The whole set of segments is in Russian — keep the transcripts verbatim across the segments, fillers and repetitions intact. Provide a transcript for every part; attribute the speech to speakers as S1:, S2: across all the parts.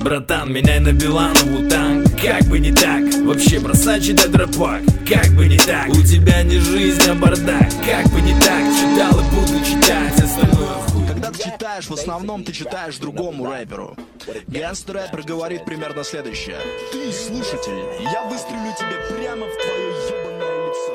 S1: Братан, меняй на Биланову танк. Как бы не так, вообще бросай читать рэп-пак. Как бы не так, у тебя не жизнь, а бардак. Как бы не так, читал и буду читать остальное в хуй.
S2: Когда ты читаешь, в основном ты читаешь другому рэперу. Гангстер-рэпер говорит примерно следующее: ты слушатель, я выстрелю тебе прямо в твое ебаное лицо.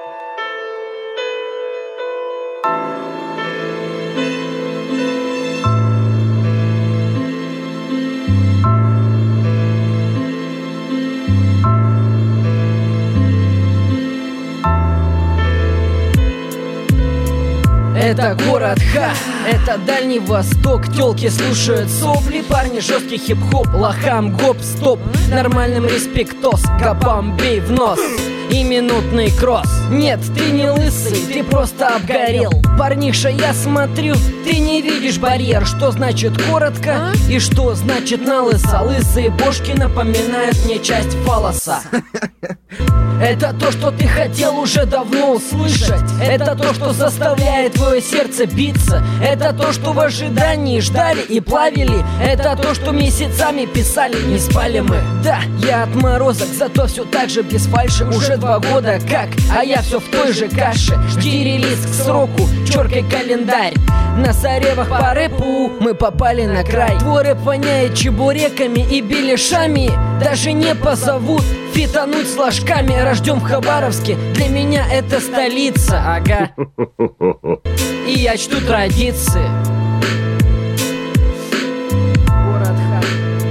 S3: Это город Ха, это Дальний Восток. Тёлки слушают сопли, парни жесткий хип-хоп. Лохам гоп-стоп, нормальным респектос. Копам бей в нос и минутный кросс. Нет, ты не лысый, ты просто обгорел. Парниша, я смотрю, ты не видишь барьер. Что значит коротко и что значит на лысо? Лысые бошки напоминают мне часть фалоса. Это то, что ты хотел уже давно услышать. Это то, что заставляет твое сердце биться. Это то, что в ожидании ждали и плавили. Это то, что месяцами писали, не спали мы. Да, я отморозок, зато все так же без фальши. Уже два года как, а я все в той же каше. Жди релиз к сроку, черкай календарь. На заревах по рэпу мы попали на край. Твой рэп воняет чебуреками и беляшами. Даже не позовут фитануть с ложками. Рожден в Хабаровске, для меня это столица. Ага. И я чту традиции. Город Ха.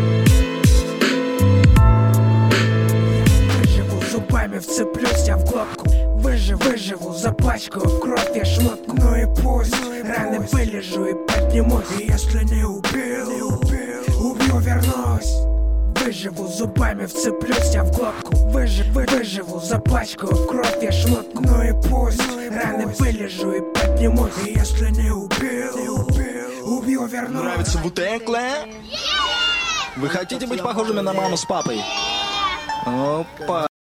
S4: Выживу зубами, вцеплюсь я в глотку. Выживу, выживу, запачкаю в кровь я шмотку. Ну и пусть, раны вылежу и поднимусь. И если не убил, убью, вернусь. Выживу зубами, вцеплюсь я в глотку. Выживу, выживу, запачкаю в кровь я шмотку. Ну и пусть, раны вылежу и поднимусь. И если не убил, убью, вернусь.
S2: Нравится Wu-Tang Clan? Вы хотите быть похожими на маму с папой? Опа.